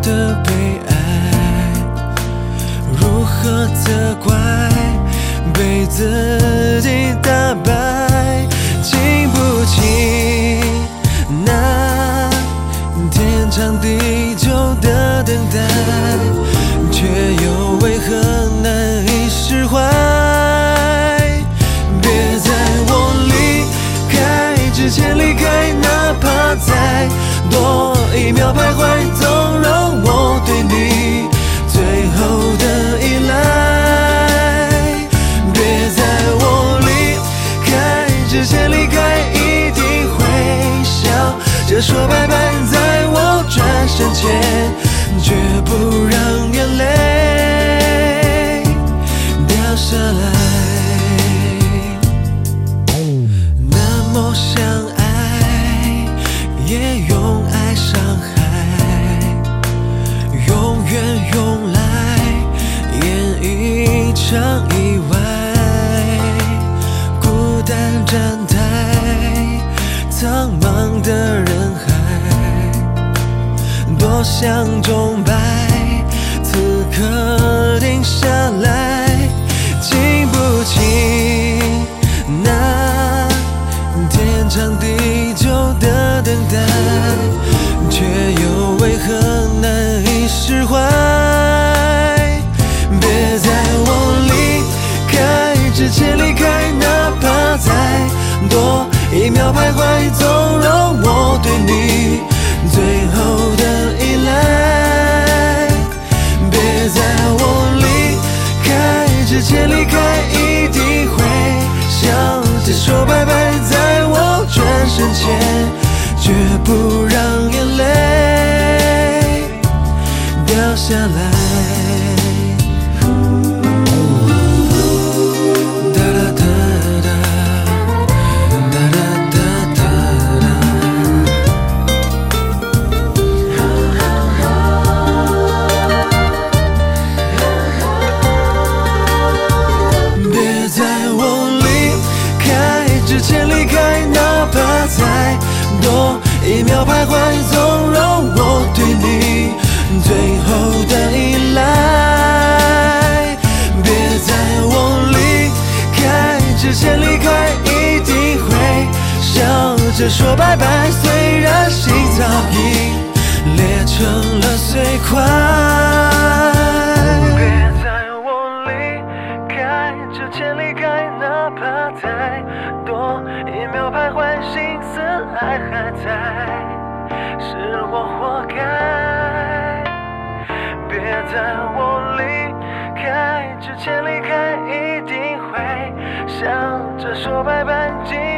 的悲哀，如何责怪被自己打败，经不起那天长地久的等待，却又为何难以释怀。别在我离开之前离开，哪怕再多一秒徘徊，纵容我对你最后的依赖。别在我离开之前离开，一定会笑着说拜拜，在我转身前绝不让眼泪掉下来。那么相爱，也用爱伤害，永远用来演一场意外。孤单站台，苍茫的人海，多想钟摆，此刻停下来，经不起那天长地久的等待，却又为何难以释怀。别在我离开之前离开，哪怕再多一秒徘徊，纵容我对你最后的依赖。别在我离开之前离开，一定会笑着说拜拜，在我转身前绝不让眼泪掉下来。多一秒徘徊，纵容我对你最后的依赖。别在我离开之前离开，一定会笑着说拜拜，虽然心早已裂成了碎块。别在我离开之前离开，哪怕再多一秒徘徊，心思还在，是我活该。别在我离开之前离开，一定会笑着说拜拜。